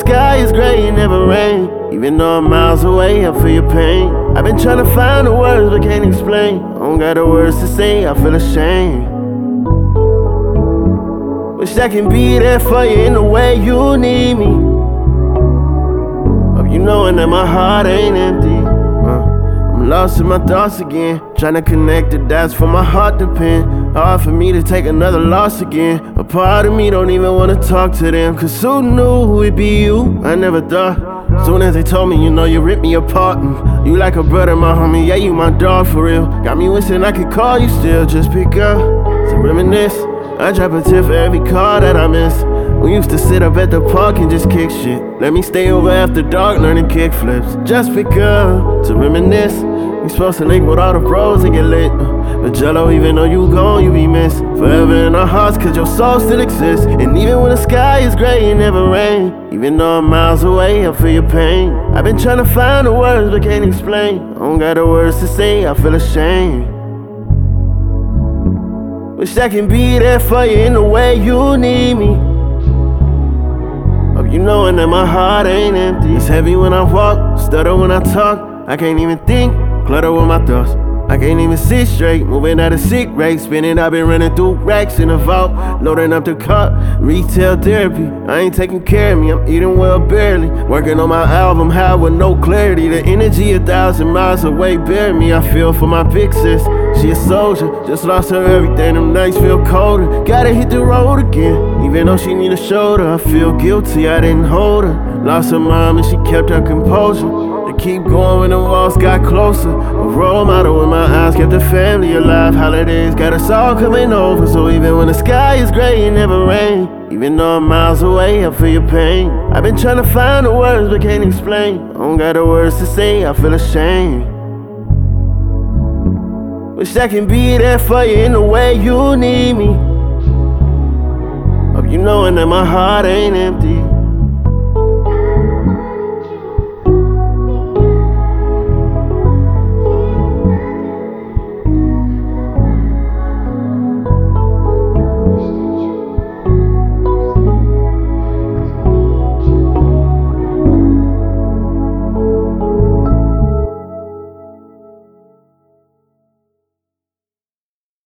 sky is gray, it never rain. Even though I'm miles away, I feel your pain. I've been trying to find the words but can't explain. I don't got the words to say, I feel ashamed. Wish I can be there for you in the way you need me. Hope you knowing that my heart ain't empty. I'm lost in my thoughts again, trying to connect the dots for my heart to pin. Hard for me to take another loss again. A part of me don't even wanna talk to them, cause who knew it'd be you? I never thought. Soon as they told me, you know, you ripped me apart. You like a brother, my homie, yeah, you my dog for real. Got me wishing I could call you still, just pick up to reminisce. I drop a tip for every call that I miss. We used to sit up at the park and just kick shit. Let me stay over after dark learning kick flips. Just pick up to reminisce. We supposed to link with all the bros and get lit. But Jello, even though you gone, you be missed. Forever in our hearts, cause your soul still exists. And even when the sky is gray, it never rain. Even though I'm miles away, I feel your pain. I've been trying to find the words but can't explain. I don't got the words to say, I feel ashamed. Wish I can be there for you in the way you need me. Hope you knowing that my heart ain't empty. It's heavy when I walk, stutter when I talk. I can't even think, clutter with my thoughts. I can't even see straight, moving at a sick rate. Spinning, I've been running through racks in the vault. Loading up the car, retail therapy. I ain't taking care of me, I'm eating well barely. Working on my album, high with no clarity. The energy 1,000 miles away buried me. I feel for my big sis, she a soldier. Just lost her everything, them nights feel colder. Gotta hit the road again, even though she need a shoulder. I feel guilty, I didn't hold her. Lost her mom and she kept her composure. Keep going when the walls got closer. A role model with my eyes kept the family alive. Holidays got us all coming over. So even when the sky is gray, it never rain. Even though I'm miles away, I feel your pain. I've been trying to find the words but can't explain. I don't got the words to say, I feel ashamed. Wish I can be there for you in the way you need me. Hope you knowing that my heart ain't empty.